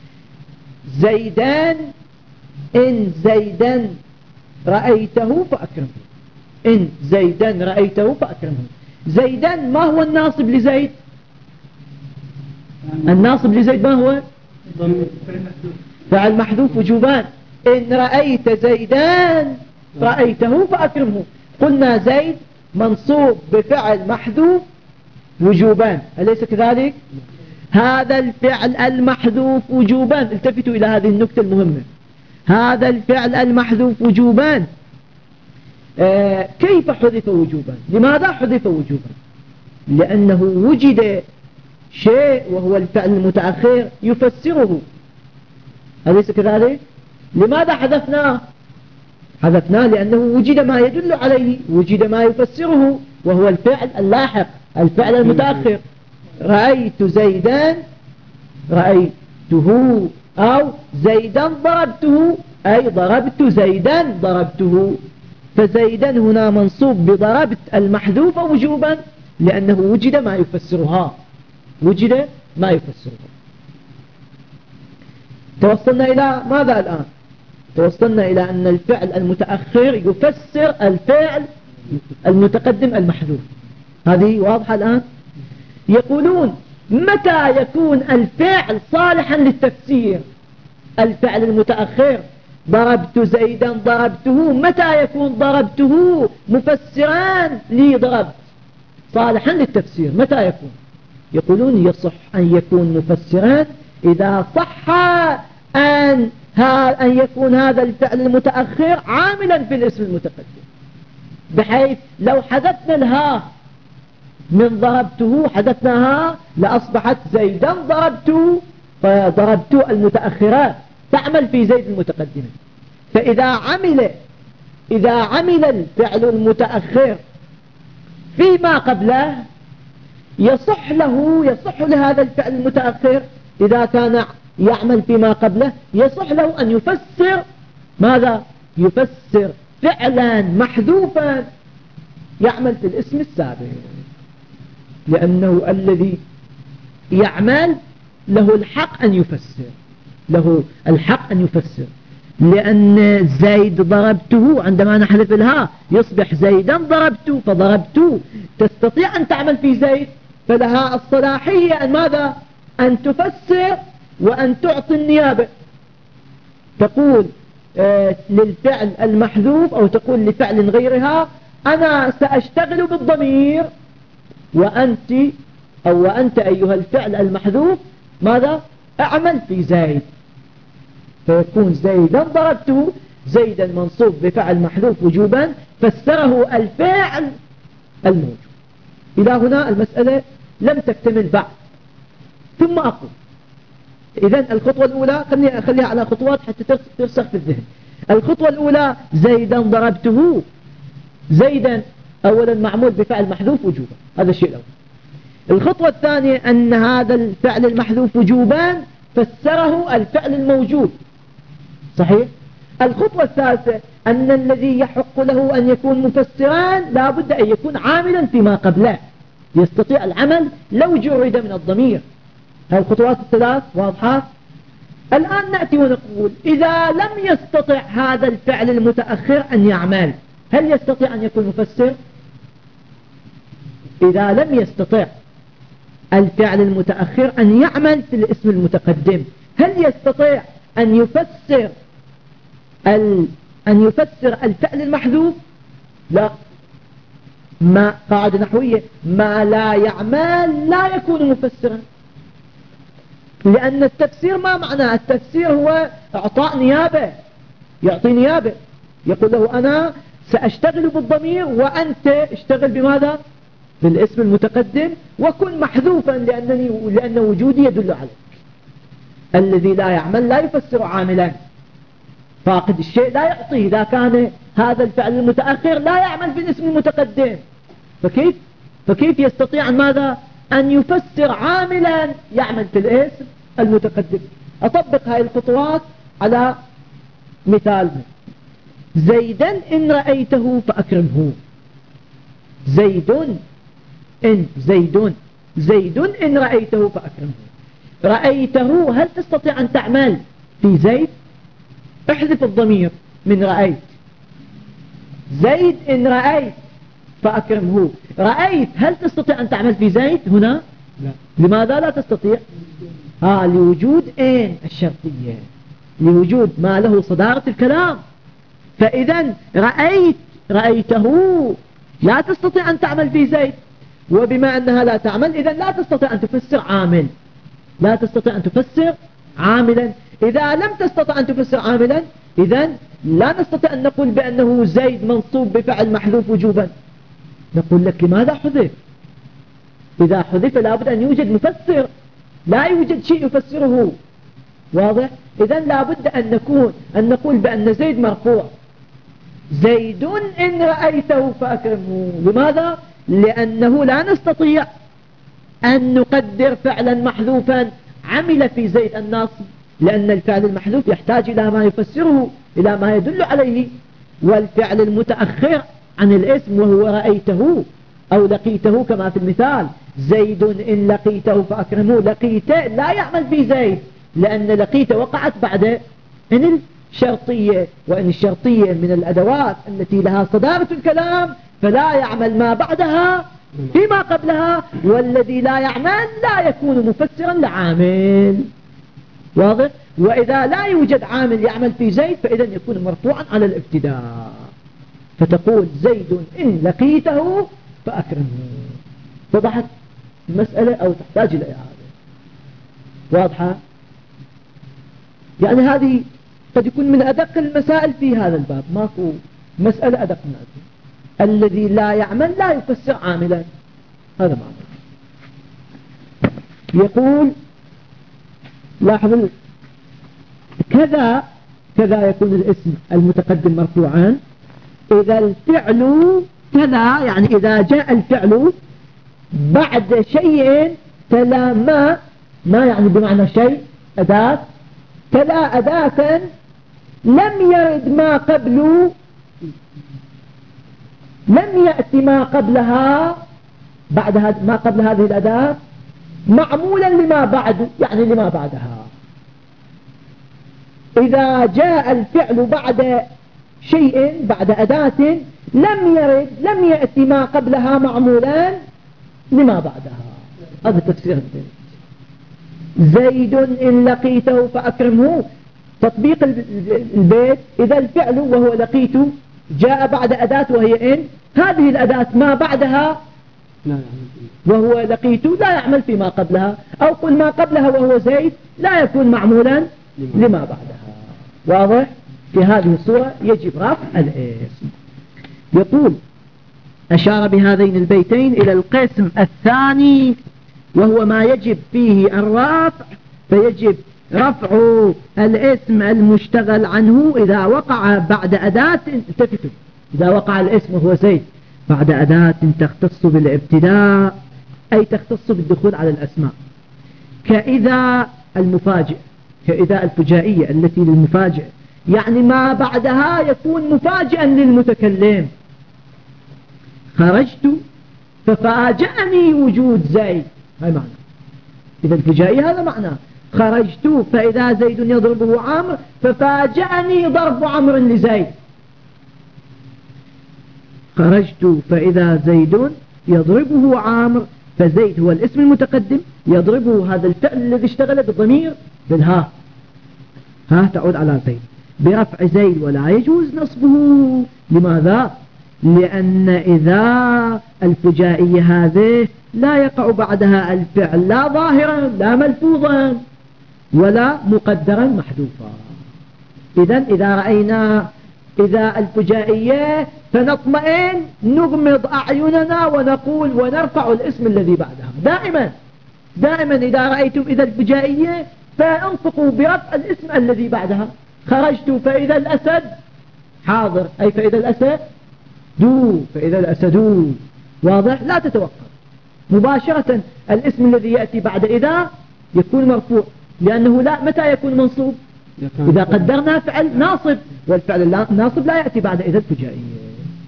زيدان إن زيدا رأيته فأكرمه، إن زيدا رأيته فأكرمه. زيدا ما هو الناصب لزيد؟ الناصب لزيد ما هو؟ فعل محذوف وجوبان. إن رأيت زيدان رأيته فأكرمه. قلنا زيد منصوب بفعل محذوف وجوبان، أليس كذلك؟ هذا الفعل المحذوف وجوبان، التفتوا إلى هذه النكتة المهمة، هذا الفعل المحذوف وجوبان آه كيف حذف وجوبا؟ لماذا حذف وجوبا؟ لأنه وجد شيء وهو الفعل المتأخر يفسره، أليس كذلك؟ لماذا حذفناه؟ حذفناه لأنه وجد ما يدل عليه، وجد ما يفسره، وهو الفعل اللاحق، الفعل المتأخر. رأيت زيدان رأيته، أو زيدا ضربته، أي ضربت زيدا ضربته. فزيدا هنا منصوب بضربت المحذوف وجوبا لأنه وجد ما يفسرها، وجد ما يفسرها. توصلنا إلى ماذا الآن؟ توصلنا إلى أن الفعل المتأخر يفسر الفعل المتقدم المحذوف. هذه واضحة الآن؟ يقولون متى يكون الفعل صالحا للتفسير؟ الفعل المتأخر ضربت زيدا ضربته، متى يكون ضربته مفسران لي ضربت صالحا للتفسير؟ متى يكون؟ يقولون يصح أن يكون مفسران إذا صح أن, أن يكون هذا الفعل المتأخر عاملا في الاسم المتقدم، بحيث لو حذفنا الها من ضربته حذفناها لأصبحت زيدا ضربته، فضربته المتأخرات تعمل في زيد المتقدمة. فإذا عمل إذا عمل الفعل المتأخر فيما قبله يصح له يصح لهذا الفعل المتأخر إذا كان يعمل فيما قبله يصح له أن يفسر ماذا؟ يفسر فعلا محذوفا يعمل في الاسم السابق، لأنه الذي يعمل له الحق أن يفسر له الحق أن يفسر لأن زيد ضربته عندما نحذف الها يصبح زيدا ضربته، فضربته تستطيع أن تعمل في زيد، فلها الصلاحية أن ماذا؟ أن تفسر وأن تعطي النيابة. تقول آه للفعل المحذوف أو تقول لفعل غيرها أنا سأشتغل بالضمير وأنت أو وأنت أيها الفعل المحذوف ماذا؟ أعمل في زيد، فيكون زيدا ضربته زيدا منصوب بفعل محذوف وجوبا فسره الفعل الموجود. إلى هنا المسألة لم تكتمل بعد. ثم أقول إذن الخطوة الأولى خليها, خليها على خطوات حتى ترسخ في الذهن. الخطوة الأولى زيدا ضربته، زيدا أولا معمول بفعل محذوف وجوبا، هذا الشيء الأول. الخطوة الثانية أن هذا الفعل المحذوف وجوبا فسره الفعل الموجود، صحيح. الخطوة الثالثة أن الذي يحق له أن يكون مفسران لا بد أن يكون عاملا فيما قبله، يستطيع العمل لو جرد من الضمير. هذه الخطوات الثلاث واضحة. الآن نأتي ونقول إذا لم يستطع هذا الفعل المتأخر أن يعمل، هل يستطيع أن يكون مفسر؟ إذا لم يستطع الفعل المتأخر أن يعمل في الاسم المتقدم، هل يستطيع أن يفسر ال... أن يفسر الفعل المحذوف؟ لا. ما قاعدة نحوية ما لا يعمل لا يكون مفسرا، لأن التفسير ما معناه؟ التفسير هو إعطاء نيابة، يعطي نيابة، يقول له أنا سأشتغل بالضمير وأنت اشتغل بماذا؟ بالاسم المتقدم وكن محذوفا لأنني لأن وجودي يدل عليك. الذي لا يعمل لا يفسر عاملا، فاقد الشيء لا يعطيه إذا كان هذا الفعل المتأخر لا يعمل بالاسم المتقدم، فكيف فكيف يستطيع أن ماذا؟ أن يفسر عاملا يعمل في الاسم المتقدم. أطبق هذه الخطوات على مثال. زيدا إن رأيته فأكرمه، زيد إن زيد زيد إن رأيته فأكرمه. رأيته هل تستطيع أن تعمل في زيد؟ احذف الضمير من رأيت. زيد إن رأيت فأكرمه. رأيت هل تستطيع أن تعمل في زيد هنا؟ لا. لماذا لا تستطيع؟ آه لوجود إن الشرطية، لوجود ما له صدارة الكلام. فإذا رأيت رأيته لا تستطيع أن تعمل في زيد، وبما أنها لا تعمل إذا لا تستطيع أن تفسر عامل، لا تستطيع أن تفسر عاملا. إذا لم تستطع أن تفسر عاملا إذا لا نستطيع أن نقول بأنه زيد منصوب بفعل محذوف وجوبا. نقول لك لماذا حذف؟ إذا حذف لابد أن يوجد مفسر، لا يوجد شيء يفسره، واضح؟ إذا لابد أن نكون أن نقول بأن زيد مرفوع. زيد إن رأيته فأكرمه. لماذا؟ لأنه لا نستطيع أن نقدر فعلا محذوفا عمل في زيد الناصب، لأن الفعل المحذوف يحتاج إلى ما يفسره، إلى ما يدل عليه. والفعل المتأخر عن الاسم وهو رأيته أو لقيته كما في المثال، زيد إن لقيته فأكرمه. لقيته لا يعمل في زيد لأن لقيته وقعت بعد إن الشرطية، وإن الشرطية من الأدوات التي لها صدارة الكلام فلا يعمل ما بعدها فيما قبلها، والذي لا يعمل لا يكون مفسرا لعامل. واضح؟ وإذا لا يوجد عامل يعمل في زيد فإذا يكون مرفوعا على الابتداء، فتقول زيد إن لقيته فأكرمه. وضحت المسألة أو تحتاج إلى إعادة؟ واضحة؟ يعني هذه قد يكون من أدق المسائل في هذا الباب، ماكو مسألة أدق من هذه. الذي لا يعمل لا يفسر عاملا، هذا معنى. يقول لاحظوا كذا كذا يكون الاسم المتقدم مرفوعا إذا الفعل كذا، يعني إذا جاء الفعل بعد شيء تلا ما، ما يعني بمعنى شيء أداة، تلا أداة لم يرد ما قبله، لم يأتي ما قبلها بعد ما قبل هذه الأداة معمولا لما بعد، يعني لما بعدها. إذا جاء الفعل بعد شيء بعد أداة لم يرد لم يأتي ما قبلها معمولا لما بعدها، هذا تفسير البيت. زيد إن لقيته فأكرمه، تطبيق البيت إذا الفعل وهو لقيته جاء بعد أداة وهي إن، هذه الأداة ما بعدها وهو لقيته لا يعمل فيما قبلها، أو قل ما قبلها وهو زيد لا يكون معمولا لما بعدها. واضح؟ في هذه الصورة يجب رفع الاسم. يقول أشار بهذين البيتين إلى القسم الثاني وهو ما يجب فيه الرفع، فيجب رفع الاسم المشتغل عنه إذا وقع بعد أداة، التفتوا، إذا وقع الاسم وهو زيد بعد أداة تختص بالابتداء أي تختص بالدخول على الأسماء، كإذا المفاجئ، كإذا الفجائية التي للمفاجئ، يعني ما بعدها يكون مفاجئا للمتكلم. خرجت ففاجأني وجود زيد، هاي معنى إذا الفجائية، هذا معنى خرجت فإذا زيد يضربه عمرو ففاجأني ضرب عمرو لزيد. خرجت فإذا زيد يضربه عمرو، فزيد هو الاسم المتقدم يضربه هذا الفعل الذي اشتغل بالضمير بالها، ها تعود على زيد برفع زيد ولا يجوز نصبه. لماذا؟ لأن إذا الفجائية هذه لا يقع بعدها الفعل لا ظاهرا لا ملفوظا ولا مقدرا محذوفا. إذن إذا رأينا إذا الفجائية فنطمئن نغمض أعيننا ونقول ونرفع الاسم الذي بعدها. دائما دائما إذا رأيتم إذا الفجائية فانطقوا برفع الاسم الذي بعدها. خرجت فإذا الأسد حاضر، أي فإذا الأسد دو، فإذا الأسد واضح، لا تتوقف مباشرة. الاسم الذي يأتي بعد إذا يكون مرفوع، لأنه لا متى يكون منصوب؟ إذا قدرنا فعل ناصب، والفعل الناصب لا يأتي بعد إذا الفجائية.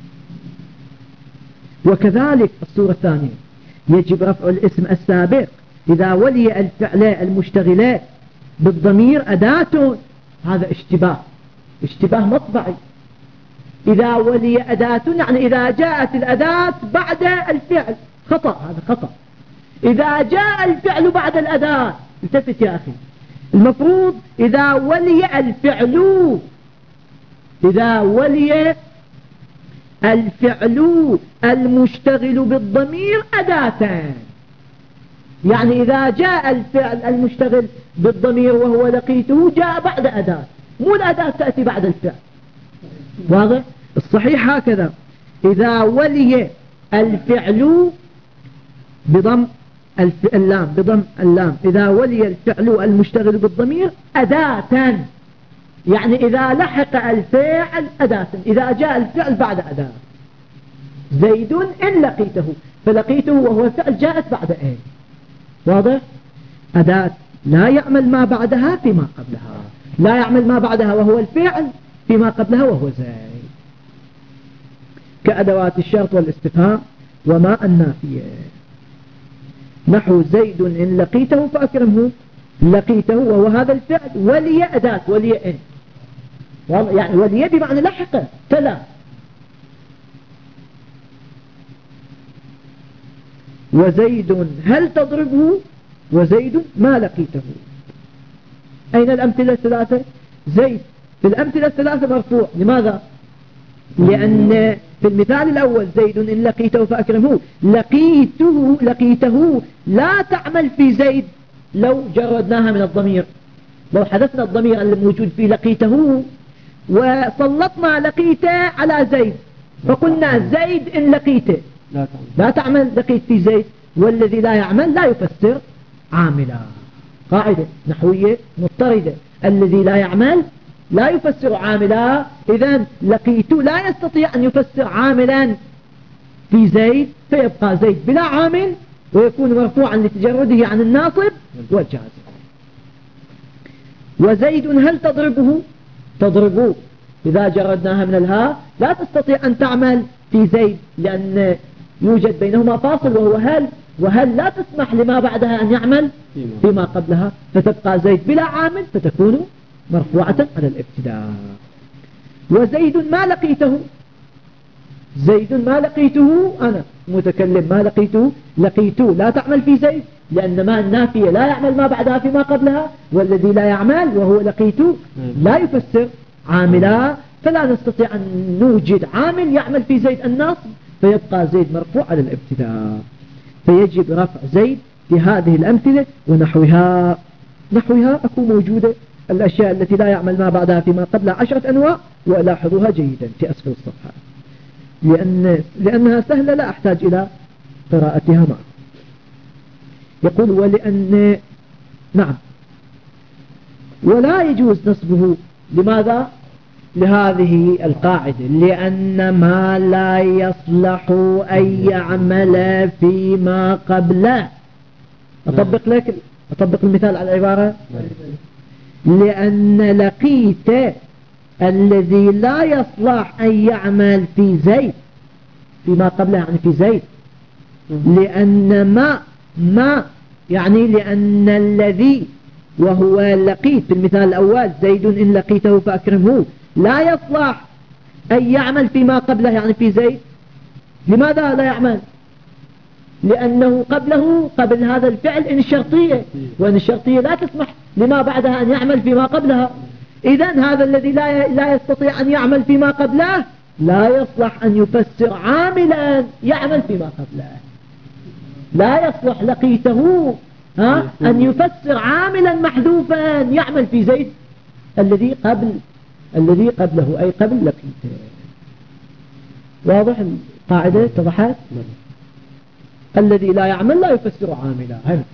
وكذلك الصورة الثانية يجب رفع الاسم السابق إذا ولي الفعل المشتغلات بالضمير أداة، هذا اشتباه اشتباه مطبعي. إذا ولي أداة يعني إذا جاءت الأداة بعد الفعل، خطأ، هذا خطأ. إذا جاء الفعل بعد الأداة، التفت يا أخي، المفروض إذا ولي الفعل إذا ولي الفعل المشتغل بالضمير أداة، يعني إذا جاء الفعل المشتغل بالضمير وهو لقيته جاء بعد أداة، مو الأداة تأتي بعد الفعل. واضح؟ الصحيح هكذا، إذا ولي الفعل بضم اللام بضم اللام إذا ولي الفعل المشتغل بالضمير أداة، يعني إذا لحق الفعل أداة، إذا جاء الفعل بعد أداة. زيد إن لقيته، فلقيته وهو فعل جاءت بعد إن. واضح؟ أداة لا يعمل ما بعدها فيما قبلها، لا يعمل ما بعدها وهو الفعل فيما قبلها وهو زيد، كأدوات الشرط والاستفهام وما النافية. نحو زيد إن لقيته فأكرمه، لقيته وهو هذا الفعل ولي أداة، ولي إن، يعني ولي بمعنى لحقه تلا. وزيد هل تضربه وزيد ما لقيته. أين الأمثلة الثلاثة؟ زيد في الأمثلة الثلاثة مرفوع. لماذا؟ لأن في المثال الأول زيد إن لقيته فأكرمه، لقيته لقيته لا تعمل في زيد لو جردناها من الضمير. لو حذفنا الضمير الموجود في لقيته وسلطنا لقيته على زيد فقلنا زيد إن لقيته لا تعمل لا تعمل لقيت في زيد، والذي لا يعمل لا يفسر عاملا. قاعدة نحوية مضطردة، الذي لا يعمل لا يفسر عاملا. إذن لقيت لا يستطيع أن يفسر عاملا في زيد، فيبقى زيد بلا عامل ويكون مرفوعا لتجرده عن الناصب والجازم. وزيد هل تضربه تضربه إذا جردناها من الهاء لا تستطيع أن تعمل في زيد لأن يوجد بينهما فاصل وهو هل، وهل لا تسمح لما بعدها أن يعمل فيما قبلها، فتبقى زيد بلا عامل فتكون مرفوعة على الابتداء. وزيد ما لقيته زيد ما لقيته أنا متكلم ما لقيته لقيته لا تعمل في زيد لأن ما النافية لا يعمل ما بعدها فيما قبلها، والذي لا يعمل وهو لقيته لا يفسر عاملا، فلا نستطيع أن نوجد عامل يعمل في زيد النصب فيبقى زيد مرفوع على الابتداء. فيجب رفع زيد في هذه الأمثلة ونحوها. نحوها أكون موجودة الأشياء التي لا يعمل ما بعدها فيما قبلها عشرة أنواع، ولاحظوها جيدا في أسفل الصفحة لأن لأنها سهلة لا أحتاج إلى قراءتها معه. يقول ولأن نعم ولا يجوز نصبه. لماذا؟ لهذه القاعدة، لأن ما لا يصلح أن يعمل فيما قبله. أطبق لك أطبق المثال على العبارة. لأن لقيت الذي لا يصلح أن يعمل في زيد فيما قبله يعني في زيد، لأن ما ما يعني لأن الذي وهو لقيت في المثال الأول زيد إن لقيته فأكرمه لا يصلح أن يعمل فيما قبله يعني في زيد. لماذا لا يعمل؟ لأنه قبله قبل هذا الفعل إن الشرطية، وإن الشرطية لا تسمح لما بعدها أن يعمل فيما قبلها. إذن هذا الذي لا لا يستطيع أن يعمل فيما قبله لا يصلح أن يفسر عاملا يعمل فيما قبله. لا يصلح لقيته ها أن يفسر عاملا محذوفا يعمل في زيد الذي قبل الذي قبله أي قبل لقيته. واضح القاعدة؟ اتضحت؟ الذي لا يعمل لا يفسر عاملا. هنا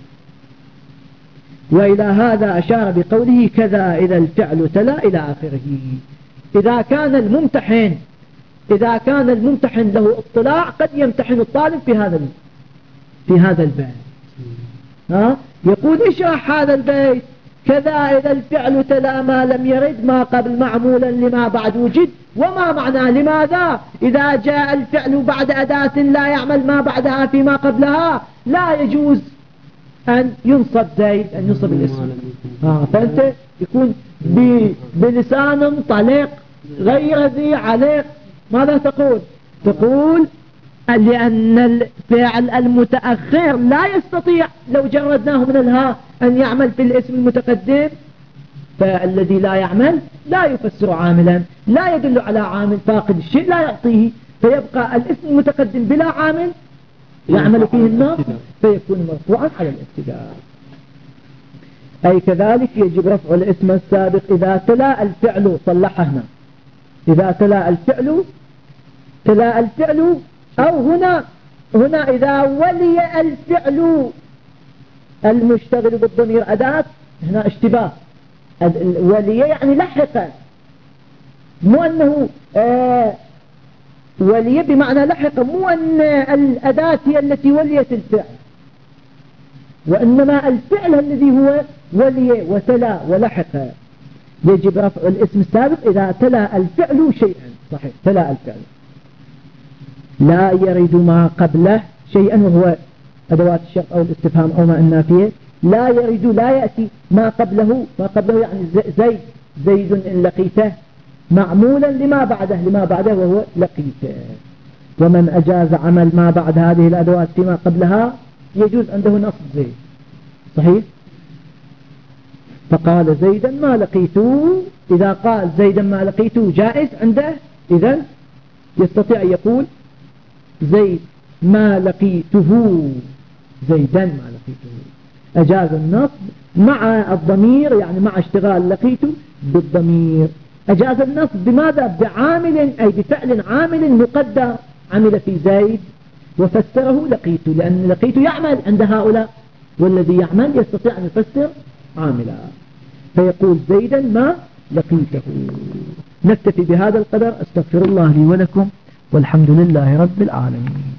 وإلى هذا أشار بقوله كذا إذا الفعل تلا إلى آخره. إذا كان الممتحن إذا كان الممتحن له اطلاع قد يمتحن الطالب في هذا في هذا البيت. ها يقول اشرح هذا البيت كذا إذا الفعل تلا ما لم يرد ما قبل معمولا لما بعد وجد. وما معنى لماذا إذا جاء الفعل بعد أداة لا يعمل ما بعدها فيما قبلها لا يجوز أن ينصب زيد أن ينصب الاسم. آه فأنت يكون بلسان طليق غير ذي عليق. ماذا تقول؟ تقول لأن الفعل المتأخر لا يستطيع لو جردناه من الهاء أن يعمل في الاسم المتقدم، فالذي لا يعمل لا يفسر عاملا، لا يدل على عامل، فاقد الشيء لا يعطيه، فيبقى الاسم المتقدم بلا عامل يعمل فيه الناس فيكون مرفوعا على الابتداء. أي كذلك يجب رفع الاسم السابق إذا تلا الفعل. صلح هنا إذا تلا الفعل تلا الفعل أو هنا هنا إذا ولي الفعل المشتغل بالضمير أداة. هنا اشتباه. ولي يعني لحق، مو أنه آه ولي بمعنى لحق، مو أن الأداة هي التي وليت الفعل، وإنما الفعل الذي هو ولي وتلا ولحق. يجب رفع الاسم السابق إذا تلا الفعل شيئا. صحيح تلا الفعل لا يرد ما قبله شيئا وهو أدوات الشرط أو الاستفهام أو ما النافية. لا يرد لا يأتي ما قبله ما قبله يعني زيد زيد إن لقيته معمولا لما بعده لما بعده وهو لقيته. ومن أجاز عمل ما بعد هذه الأدوات فيما قبلها يجوز عنده نصب زيد، صحيح؟ فقال زيدا ما لقيته، إذا قال زيدا ما لقيته جائز عنده، إذن يستطيع أن يقول زيد ما لقيته، زيدا ما لقيته، أجاز النصب مع الضمير، يعني مع اشتغال لقيته بالضمير. أجاز النصب بماذا؟ بعامل، أي بفعل عامل مقدر عمل في زيد وفسره لقيته، لأن لقيته يعمل عند هؤلاء، والذي يعمل يستطيع أن يفسر عاملا، فيقول زيدا ما لقيته. نكتفي بهذا القدر. أستغفر الله لي ولكم، والحمد لله رب العالمين.